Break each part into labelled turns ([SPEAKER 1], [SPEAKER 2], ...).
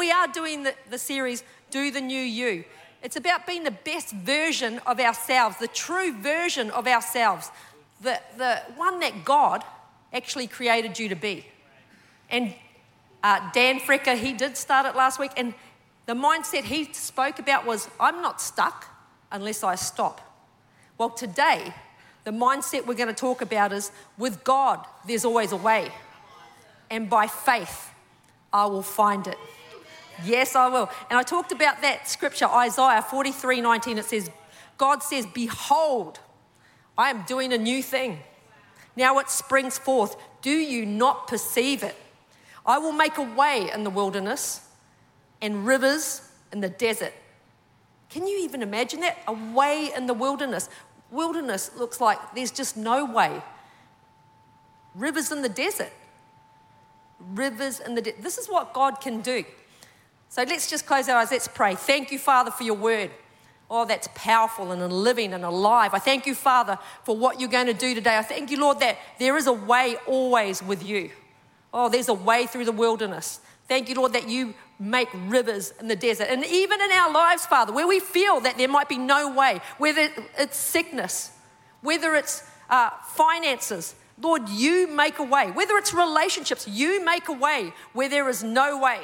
[SPEAKER 1] we are doing the series, Do the New You. It's about being the best version of ourselves, the true version of ourselves, the one that God actually created you to be. And Dan Frecker, he did start it last week, and the mindset he spoke about was, I'm not stuck unless I stop. Well, today, the mindset we're going to talk about is, with God, there's always a way. And by faith, I will find it. Yes, I will. And I talked about that scripture, Isaiah 43:19. It says, God says, behold, I am doing a new thing. Now it springs forth. Do you not perceive it? I will make a way in the wilderness and rivers in the desert. Can you even imagine that? A way in the wilderness. Wilderness looks like there's just no way. Rivers in the desert. Rivers in the desert. This is what God can do. So let's just close our eyes. Let's pray. Thank you, Father, for your word. Oh, that's powerful and living and alive. I thank you, Father, for what you're going to do today. I thank you, Lord, that there is a way always with you. Oh, there's a way through the wilderness. Thank you, Lord, that you make rivers in the desert. And even in our lives, Father, where we feel that there might be no way, whether it's sickness, whether it's finances, Lord, you make a way. Whether it's relationships, you make a way where there is no way.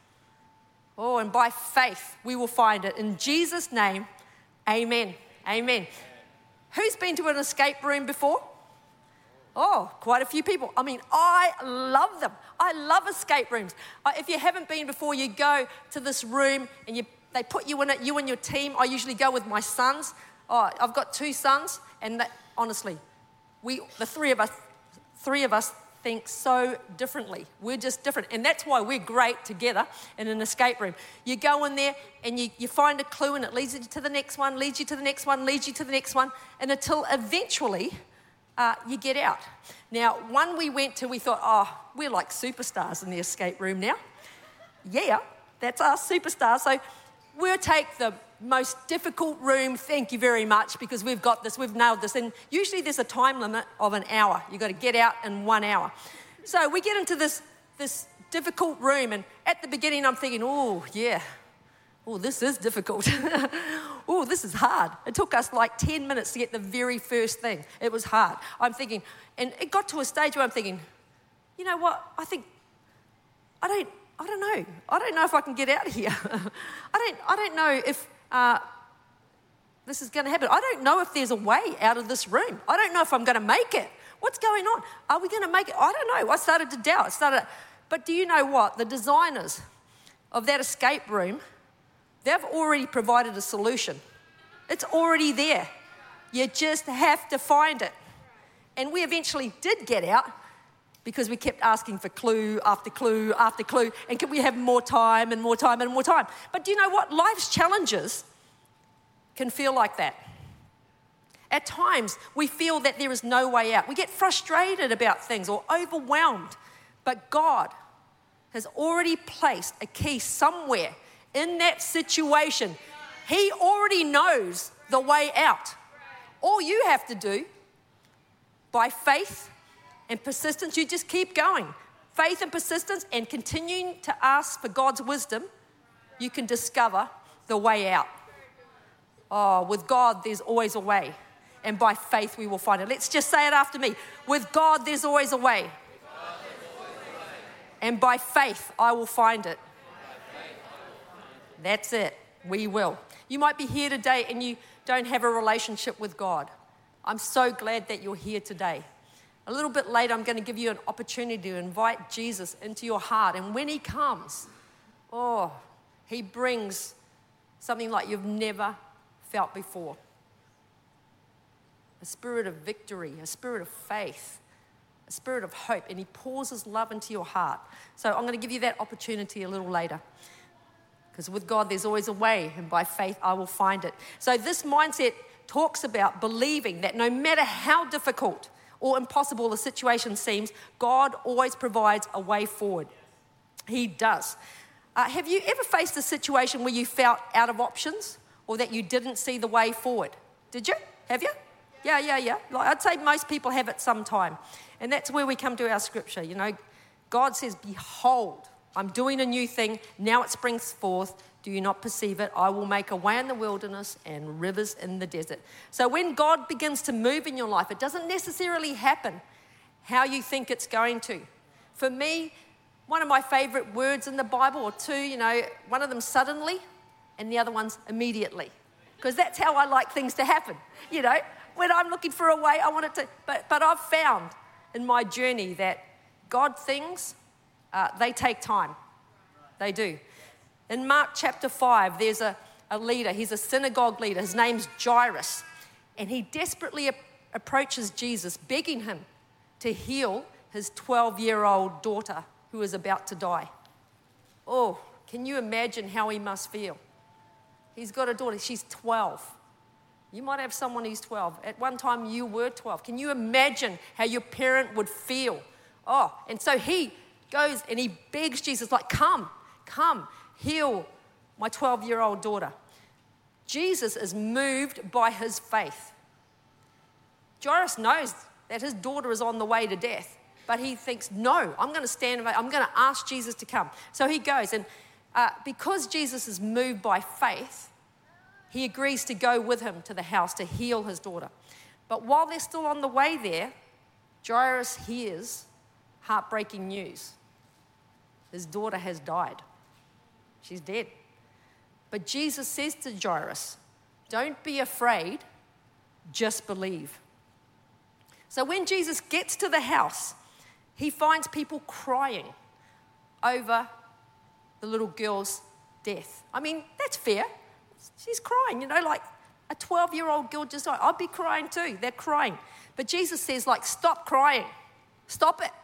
[SPEAKER 1] Oh, and by faith, we will find it. In Jesus' name, amen. Amen. Who's been to an escape room before? Oh, quite a few people. I mean, I love them. I love escape rooms. If you haven't been before, you go to this room and they put you in it, you and your team. I usually go with my sons. Oh, I've got 2 sons, and honestly, the three of us think so differently. We're just different. And that's why we're great together in an escape room. You go in there and you find a clue, and it leads you to the next one, leads you to the next one, leads you to the next one, and until eventually you get out. Now, one we went to, we thought, oh, we're like superstars in the escape room now. Yeah, that's us, superstars. So we'll take the most difficult room, thank you very much, because we've got this, we've nailed this. And usually there's a time limit of an hour. You've got to get out in 1 hour. So we get into this difficult room, and at the beginning I'm thinking, oh, yeah, oh, this is difficult. Oh, this is hard. It took us like 10 minutes to get the very first thing. It was hard. I'm thinking, and it got to a stage where I'm thinking, you know what, I don't know. I don't know if I can get out of here. I don't know if this is going to happen. I don't know if there's a way out of this room. I don't know if I'm going to make it. What's going on? Are we going to make it? I don't know. I started to doubt. But do you know what? The designers of that escape room, they've already provided a solution. It's already there. You just have to find it. And we eventually did get out, because we kept asking for clue after clue after clue, and can we have more time and more time and more time? But do you know what? Life's challenges can feel like that. At times, we feel that there is no way out. We get frustrated about things or overwhelmed. But God has already placed a key somewhere in that situation. He already knows the way out. All you have to do, by faith and persistence, you just keep going. Faith and persistence and continuing to ask for God's wisdom, you can discover the way out. Oh, with God, there's always a way. And by faith, we will find it. Let's just say it after me. With God, there's always a way. And by faith, I will find it. That's it. We will. You might be here today and you don't have a relationship with God. I'm so glad that you're here today. A little bit later, I'm going to give you an opportunity to invite Jesus into your heart. And when he comes, oh, he brings something like you've never felt before. A spirit of victory, a spirit of faith, a spirit of hope. And he pours his love into your heart. So I'm going to give you that opportunity a little later. Because with God, there's always a way. And by faith, I will find it. So this mindset talks about believing that no matter how difficult or impossible the situation seems, God always provides a way forward. He does. Have you ever faced a situation where you felt out of options or that you didn't see the way forward? Did you? Have you? Yeah. Like, I'd say most people have at some time. And that's where we come to our scripture. You know, God says, behold, I'm doing a new thing. Now it springs forth. Do you not perceive it? I will make a way in the wilderness and rivers in the desert. So when God begins to move in your life, it doesn't necessarily happen how you think it's going to. For me, one of my favorite words in the Bible, or two, one of them suddenly and the other one's immediately. Because that's how I like things to happen. When I'm looking for a way, I want it to. But I've found in my journey that God things, they take time. They do. In Mark chapter 5, there's a leader. He's a synagogue leader. His name's Jairus. And he desperately approaches Jesus, begging him to heal his 12-year-old daughter who is about to die. Oh, can you imagine how he must feel? He's got a daughter. She's 12. You might have someone who's 12. At one time, you were 12. Can you imagine how your parent would feel? Oh, and so he goes and he begs Jesus, like, come, heal my 12-year-old daughter. Jesus is moved by his faith. Jairus knows that his daughter is on the way to death, but he thinks, no, I'm going to stand, I'm going to ask Jesus to come. So he goes, and because Jesus is moved by faith, he agrees to go with him to the house to heal his daughter. But while they're still on the way there, Jairus hears heartbreaking news. His daughter has died. She's dead. But Jesus says to Jairus, don't be afraid, just believe. So when Jesus gets to the house, he finds people crying over the little girl's death. I mean, that's fair. She's crying, like a 12-year-old girl just died. I'd be crying too. They're crying. But Jesus says, stop crying. Stop it.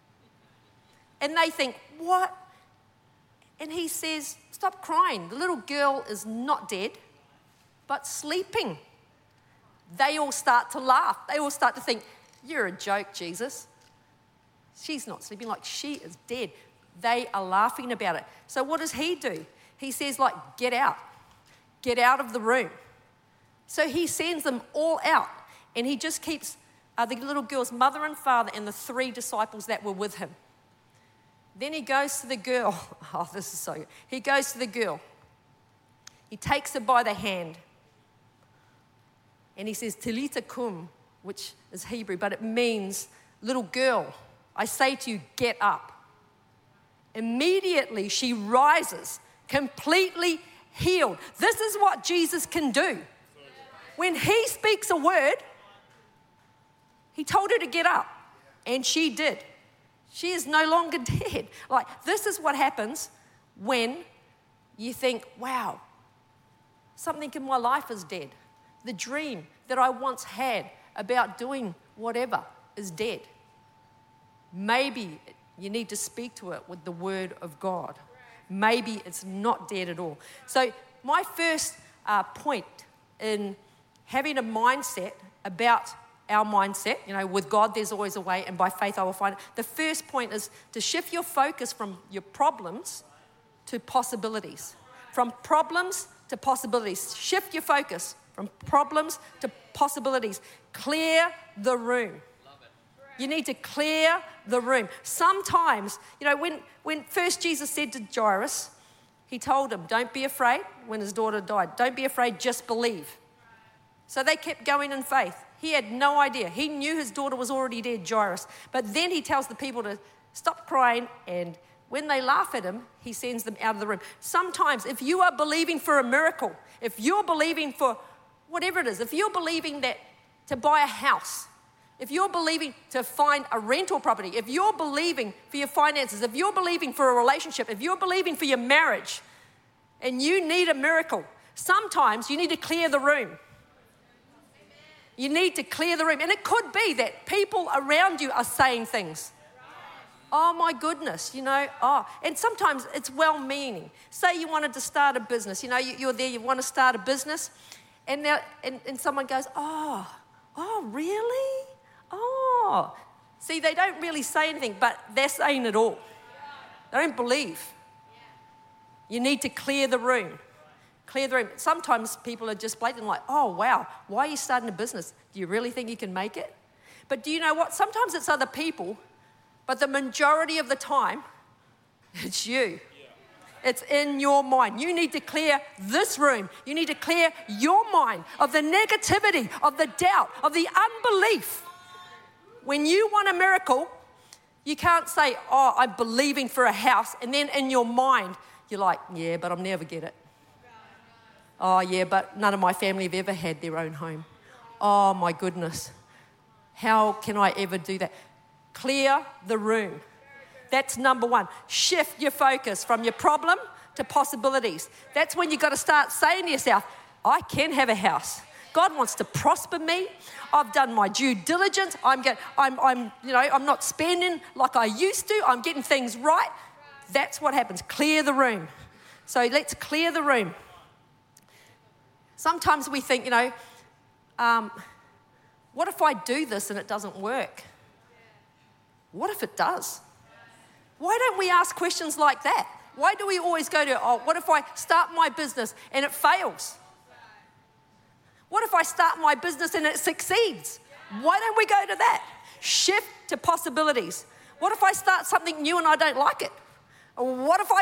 [SPEAKER 1] And they think, what? And he says, stop crying. The little girl is not dead, but sleeping. They all start to laugh. They all start to think, you're a joke, Jesus. She's not sleeping, she is dead. They are laughing about it. So what does he do? He says, get out. Get out of the room. So he sends them all out, and he just keeps the little girl's mother and father and the 3 disciples that were with him. Then he goes to the girl. Oh, this is so good. He goes to the girl. He takes her by the hand, and he says, Talita kum, which is Hebrew, but it means, little girl, I say to you, get up. Immediately she rises, completely healed. This is what Jesus can do. When he speaks a word, he told her to get up, and she did. She is no longer dead. This is what happens when you think, wow, something in my life is dead. The dream that I once had about doing whatever is dead. Maybe you need to speak to it with the word of God. Maybe it's not dead at all. So my first point in having a mindset about our mindset, with God there's always a way, and by faith I will find it. The first point is to shift your focus from your problems to possibilities. From problems to possibilities. Shift your focus from problems to possibilities. Clear the room. You need to clear the room. Sometimes, when first Jesus said to Jairus, he told him, don't be afraid when his daughter died. Don't be afraid, just believe. So they kept going in faith. He had no idea. He knew his daughter was already dead, Jairus. But then he tells the people to stop crying, and when they laugh at him, he sends them out of the room. Sometimes, if you are believing for a miracle, if you're believing for whatever it is, if you're believing that to buy a house, if you're believing to find a rental property, if you're believing for your finances, if you're believing for a relationship, if you're believing for your marriage, and you need a miracle, sometimes you need to clear the room. You need to clear the room. And it could be that people around you are saying things. Oh my goodness, and sometimes it's well-meaning. Say you wanted to start a business, you're there, you want to start a business, and someone goes, oh, really? Oh. See, they don't really say anything, but they're saying it all. They don't believe. You need to clear the room. Clear the room. Sometimes people are just blatant oh, wow, why are you starting a business? Do you really think you can make it? But do you know what? Sometimes it's other people, but the majority of the time, It's you. It's in your mind. You need to clear this room. You need to clear your mind of the negativity, of the doubt, of the unbelief. When you want a miracle, you can't say, oh, I'm believing for a house, and then in your mind, you're like, yeah, but I'll never get it. Oh, yeah, but none of my family have ever had their own home. Oh, my goodness. How can I ever do that? Clear the room. That's number one. Shift your focus from your problem to possibilities. That's when you've got to start saying to yourself, I can have a house. God wants to prosper me. I've done my due diligence. I'm not spending like I used to. I'm getting things right. That's what happens. Clear the room. So let's clear the room. Sometimes we think, what if I do this and it doesn't work? What if it does? Why don't we ask questions like that? Why do we always go to, what if I start my business and it fails? What if I start my business and it succeeds? Why don't we go to that? Shift to possibilities. What if I start something new and I don't like it? What if I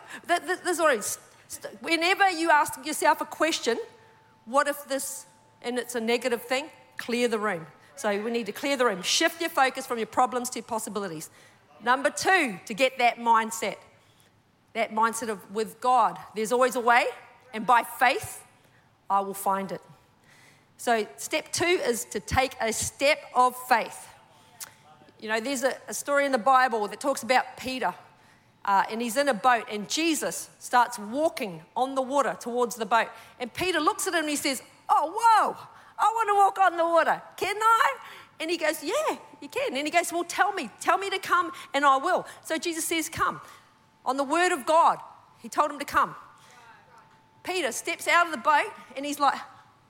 [SPEAKER 1] do? Whenever you ask yourself a question, what if this, and it's a negative thing, clear the room. So we need to clear the room. Shift your focus from your problems to possibilities. Number 2, to get that mindset of with God, there's always a way, and by faith, I will find it. So step 2 is to take a step of faith. There's a story in the Bible that talks about Peter, and he's in a boat, and Jesus starts walking on the water towards the boat. And Peter looks at him and he says, oh, whoa, I want to walk on the water. Can I? And he goes, yeah, you can. And he goes, well, tell me to come and I will. So Jesus says, come. On the word of God, he told him to come. Peter steps out of the boat and he's like,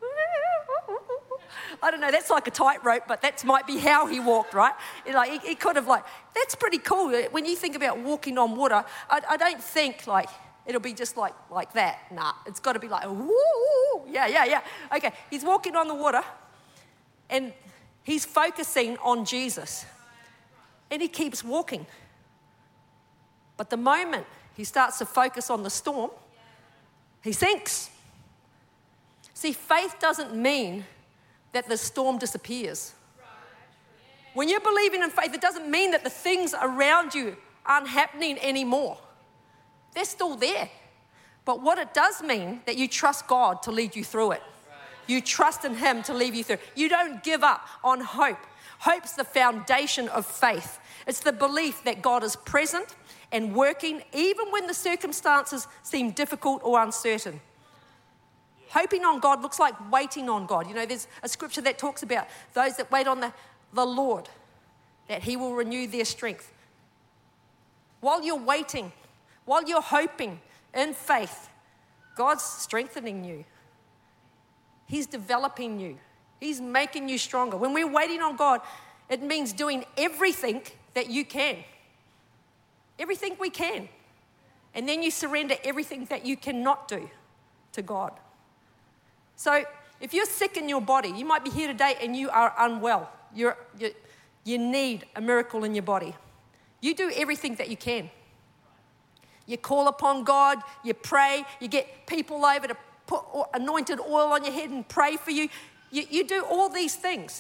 [SPEAKER 1] I don't know, that's like a tightrope, but that might be how he walked, right? He could have that's pretty cool. When you think about walking on water, I don't think it'll be just like that. Nah, it's got to be like, woo, yeah. Okay, he's walking on the water and he's focusing on Jesus. And he keeps walking. But the moment he starts to focus on the storm, he sinks. See, faith doesn't mean that the storm disappears. When you're believing in faith, it doesn't mean that the things around you aren't happening anymore. They're still there. But what it does mean that you trust God to lead you through it. You trust in Him to lead you through. You don't give up on hope. Hope's the foundation of faith. It's the belief that God is present and working even when the circumstances seem difficult or uncertain. Hoping on God looks like waiting on God. There's a scripture that talks about those that wait on the Lord, that He will renew their strength. While you're waiting, while you're hoping in faith, God's strengthening you. He's developing you. He's making you stronger. When we're waiting on God, it means doing everything that you can. Everything we can. And then you surrender everything that you cannot do to God. So if you're sick in your body, you might be here today and you are unwell. You need a miracle in your body. You do everything that you can. You call upon God, you pray, you get people over to put anointed oil on your head and pray for you. You do all these things.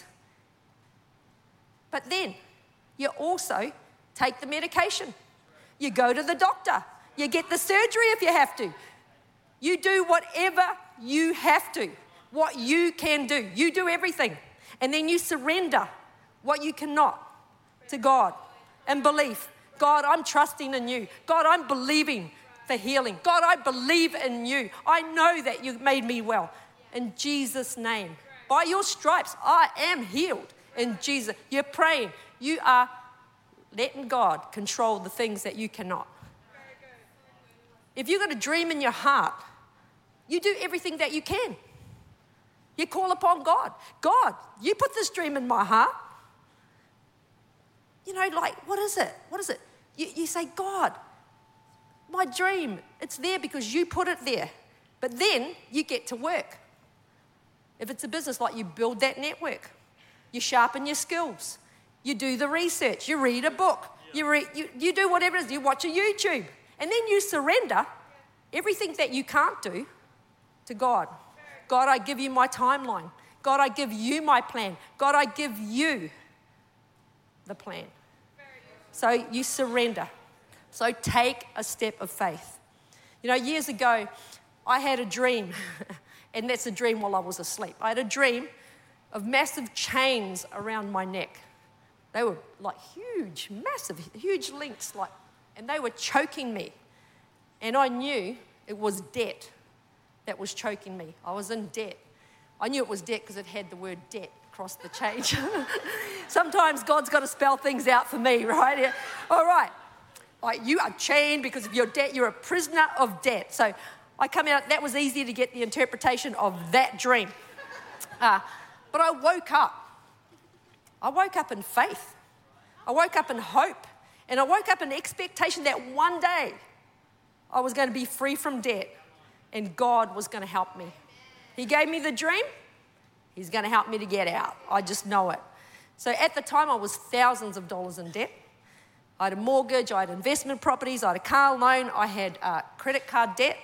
[SPEAKER 1] But then you also take the medication. You go to the doctor. You get the surgery if you have to. You do whatever you have to, what you can do. You do everything. And then you surrender what you cannot to God and belief. God, I'm trusting in you. God, I'm believing for healing. God, I believe in you. I know that you made me well. In Jesus' name. By your stripes, I am healed. In Jesus. You're praying. You are letting God control the things that you cannot. If you've got a dream in your heart, you do everything that you can. You call upon God. God, you put this dream in my heart. What is it? What is it? You say, God, my dream, it's there because you put it there. But then you get to work. If it's a business, you build that network. You sharpen your skills. You do the research. You read a book. You do whatever it is. You watch a YouTube. And then you surrender everything that you can't do to God. God, I give you my timeline. God, I give you my plan. God, I give you the plan. So you surrender. So take a step of faith. You know, years ago, I had a dream, and that's a dream while I was asleep. I had a dream of massive chains around my neck. They were like huge, massive, huge links, and they were choking me. And I knew it was debt that was choking me. I was in debt. I knew it was debt because it had the word debt across the change. Sometimes God's got to spell things out for me, right? Yeah. All right. You are chained because of your debt. You're a prisoner of debt. So I come out. That was easy to get the interpretation of that dream. But I woke up. I woke up in faith. I woke up in hope. And I woke up in expectation that one day I was going to be free from debt and God was going to help me. He gave me the dream. He's going to help me to get out. I just know it. So at the time, I was thousands of dollars in debt. I had a mortgage. I had investment properties. I had a car loan. I had credit card debt.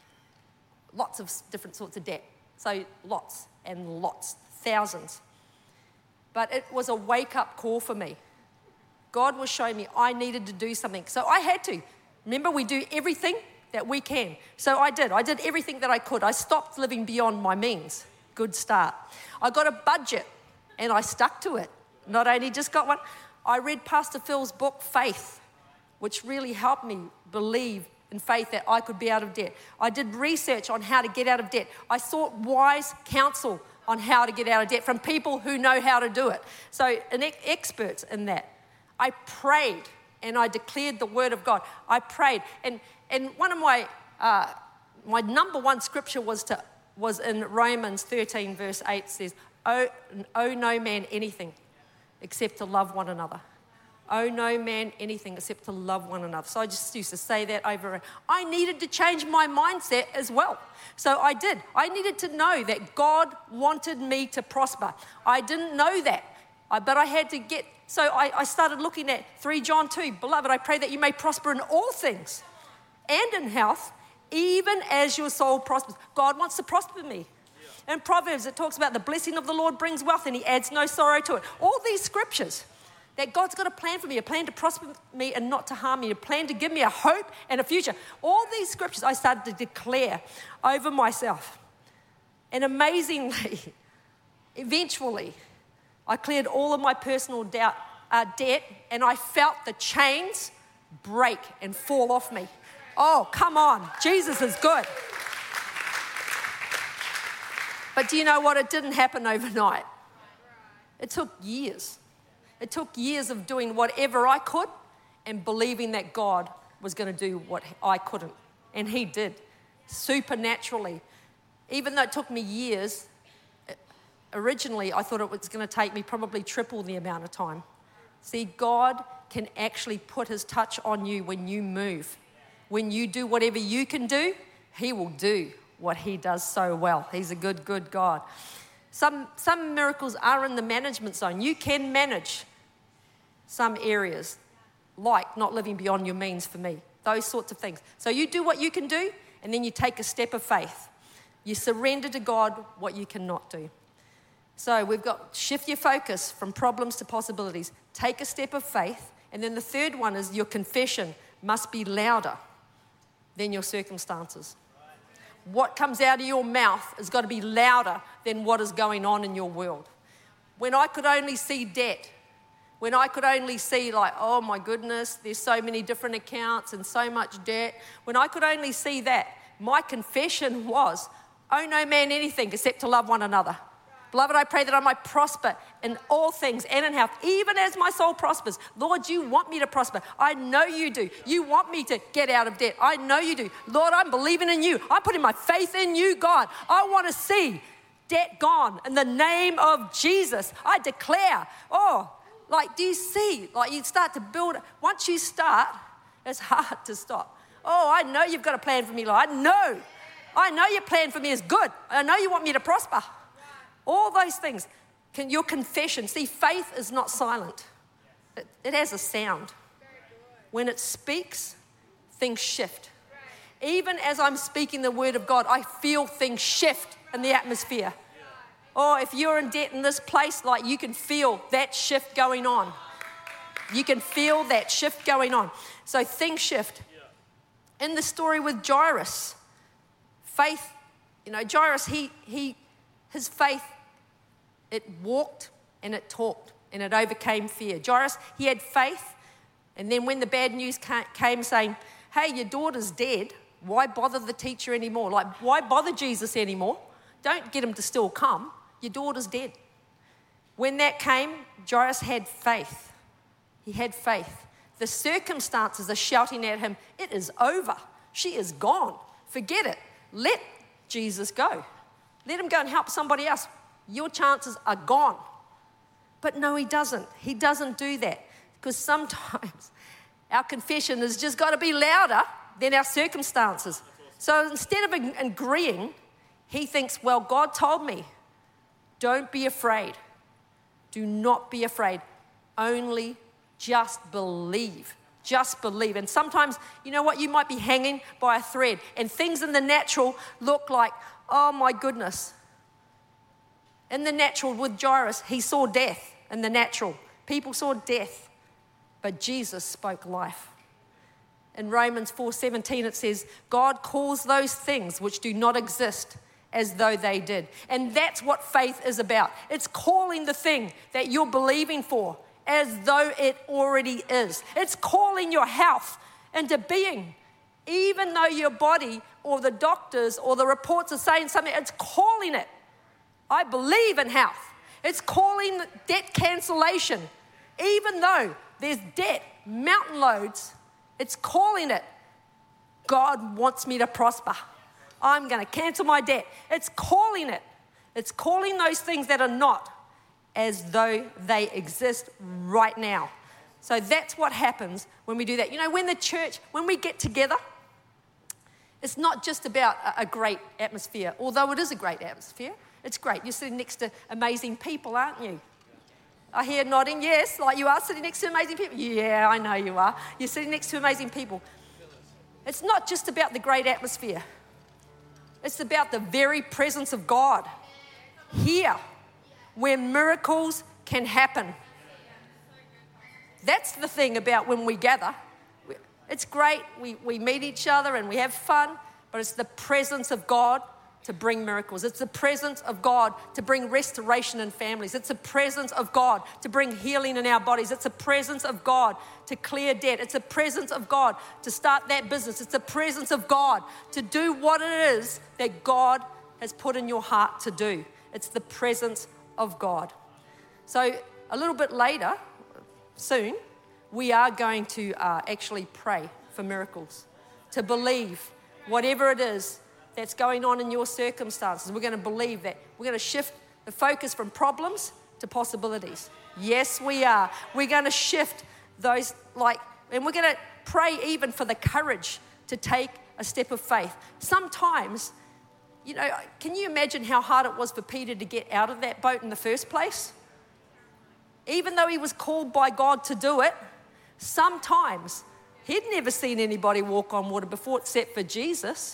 [SPEAKER 1] Lots of different sorts of debt. So lots and lots, thousands. But it was a wake-up call for me. God was showing me I needed to do something. So I had to. Remember, we do everything that we can. So I did. I did everything that I could. I stopped living beyond my means. Good start. I got a budget and I stuck to it. Not only just got one, I read Pastor Phil's book, Faith, which really helped me believe in faith that I could be out of debt. I did research on how to get out of debt. I sought wise counsel on how to get out of debt from people who know how to do it. So experts in that. I prayed and I declared the word of God. I prayed. And one of my number one scripture was in Romans 13 verse 8 says, owe no man anything except to love one another. Owe no man anything except to love one another. So I just used to say that over and over. I needed to change my mindset as well. So I did. I needed to know that God wanted me to prosper. I didn't know that, but I had to get. So I started looking at 3 John 2. Beloved, I pray that you may prosper in all things and in health, even as your soul prospers. God wants to prosper me. In Proverbs, it talks about the blessing of the Lord brings wealth and he adds no sorrow to it. All these scriptures, that God's got a plan for me, a plan to prosper me and not to harm me, a plan to give me a hope and a future. All these scriptures I started to declare over myself. And amazingly, eventually, I cleared all of my personal debt and I felt the chains break and fall off me. Oh, come on. Jesus is good. But do you know what? It didn't happen overnight. It took years. It took years of doing whatever I could and believing that God was going to do what I couldn't. And he did, supernaturally. Even though it took me years, originally I thought it was going to take me probably triple the amount of time. See, God can actually put his touch on you when you move. When you do whatever you can do, he will do what he does so well. He's a good, good God. Some miracles are in the management zone. You can manage some areas, like not living beyond your means for me, those sorts of things. So you do what you can do, and then you take a step of faith. You surrender to God what you cannot do. So we've got shift your focus from problems to possibilities. Take a step of faith. And then the third one is your confession must be louder than your circumstances. What comes out of your mouth has got to be louder than what is going on in your world. When I could only see debt, when I could only see like, oh my goodness, there's so many different accounts and so much debt. When I could only see that, my confession was, owe no man anything except to love one another. Beloved, I pray that I might prosper in all things and in health, even as my soul prospers. Lord, you want me to prosper. I know you do. You want me to get out of debt. I know you do. Lord, I'm believing in you. I'm putting my faith in you, God. I want to see debt gone in the name of Jesus. I declare, do you see? Like you start to build. Once you start, it's hard to stop. Oh, I know you've got a plan for me, Lord. I know your plan for me is good. I know you want me to prosper. All those things. Your confession. See, faith is not silent. It has a sound. when it speaks, things shift. Even as I'm speaking the word of God, I feel things shift in the atmosphere. Or if you're in debt in this place, like you can feel that shift going on. You can feel that shift going on. So things shift. In the story with Jairus, faith, Jairus, his faith, it walked and it talked and it overcame fear. Jairus, he had faith, and then when the bad news came saying, hey, your daughter's dead, why bother the teacher anymore? Like, why bother Jesus anymore? Don't get him to still come. Your daughter's dead. When that came, Jairus had faith. He had faith. The circumstances are shouting at him, it is over. She is gone. Forget it. Let Jesus go. Let him go and help somebody else. Your chances are gone. But no, he doesn't. He doesn't do that, because sometimes our confession has just got to be louder than our circumstances. So instead of agreeing, he thinks, well, God told me, don't be afraid. Do not be afraid. Only just believe. Just believe. And sometimes, you know what? You might be hanging by a thread and things in the natural look like, oh my goodness. In the natural with Jairus, he saw death in the natural. People saw death, but Jesus spoke life. In Romans 4:17 it says, God calls those things which do not exist as though they did. And that's what faith is about. It's calling the thing that you're believing for as though it already is. It's calling your health into being. Even though your body or the doctors or the reports are saying something, it's calling it. I believe in health. It's calling debt cancellation. Even though there's debt, mountain loads, it's calling it. God wants me to prosper. I'm going to cancel my debt. It's calling it. It's calling those things that are not as though they exist right now. So that's what happens when we do that. When the church, when we get together, it's not just about a great atmosphere, although it is a great atmosphere. It's great. You're sitting next to amazing people, aren't you? I hear nodding, yes, like you are sitting next to amazing people. Yeah, I know you are. You're sitting next to amazing people. It's not just about the great atmosphere. It's about the very presence of God here, where miracles can happen. That's the thing about when we gather. It's great, we meet each other and we have fun, but it's the presence of God to bring miracles. It's the presence of God to bring restoration in families. It's the presence of God to bring healing in our bodies. It's the presence of God to clear debt. It's the presence of God to start that business. It's the presence of God to do what it is that God has put in your heart to do. It's the presence of God. So a little bit later, soon, we are going to actually pray for miracles, to believe whatever it is that's going on in your circumstances. We're going to believe that. We're going to shift the focus from problems to possibilities. Yes, we are. We're going to shift those, and we're going to pray even for the courage to take a step of faith. Sometimes, can you imagine how hard it was for Peter to get out of that boat in the first place? Even though he was called by God to do it, sometimes he'd never seen anybody walk on water before except for Jesus.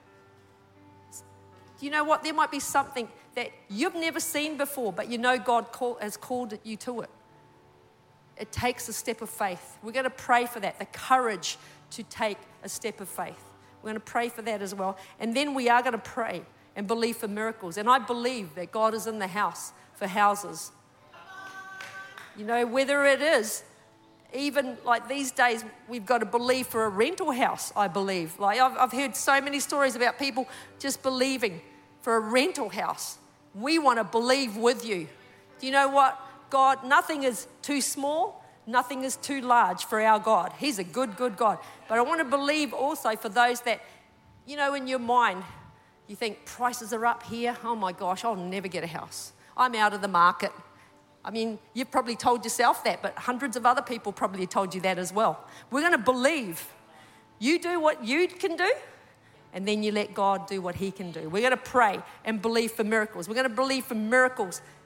[SPEAKER 1] You know what? There might be something that you've never seen before, but God has called you to it. It takes a step of faith. We're going to pray for that, the courage to take a step of faith. We're going to pray for that as well. And then we are going to pray and believe for miracles. And I believe that God is in the house for houses. Whether it is, even like these days, we've got to believe for a rental house, I believe. Like I've heard so many stories about people just believing for a rental house. We want to believe with you. Do you know what? God, nothing is too small, nothing is too large for our God. He's a good, good God. But I want to believe also for those that, in your mind, you think prices are up here. Oh my gosh, I'll never get a house. I'm out of the market. I mean, you've probably told yourself that, but hundreds of other people probably told you that as well. We're going to believe. You do what you can do, and then you let God do what he can do. We're going to pray and believe for miracles. We're going to believe for miracles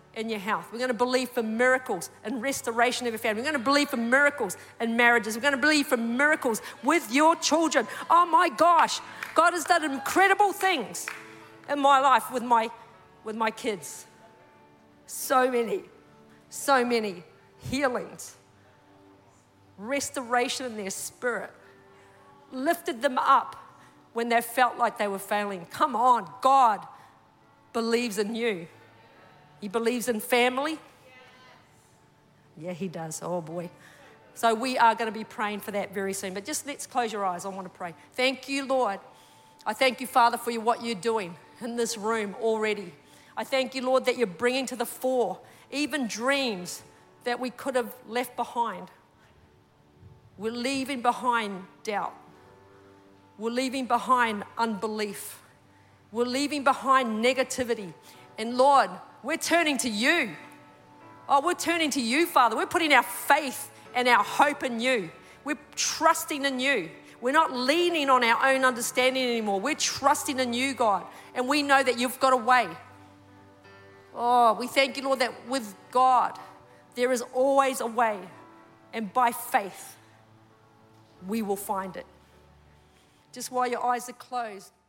[SPEAKER 1] in your health. We're going to believe for miracles and restoration of your family. We're going to believe for miracles in marriages. We're going to believe for miracles with your children. Oh my gosh, God has done incredible things in my life with my kids. So many healings, restoration in their spirit, lifted them up when they felt like they were failing. Come on, God believes in you. He believes in family. Yeah, he does. Oh, boy. So we are going to be praying for that very soon. But just let's close your eyes. I want to pray. Thank you, Lord. I thank you, Father, for what you're doing in this room already. I thank you, Lord, that you're bringing to the fore even dreams that we could have left behind. We're leaving behind doubt. We're leaving behind unbelief. We're leaving behind negativity. And Lord, we're turning to you. Oh, we're turning to you, Father. We're putting our faith and our hope in you. We're trusting in you. We're not leaning on our own understanding anymore. We're trusting in you, God. And we know that you've got a way. Oh, we thank you, Lord, that with God, there is always a way. And by faith, we will find it. Just while your eyes are closed,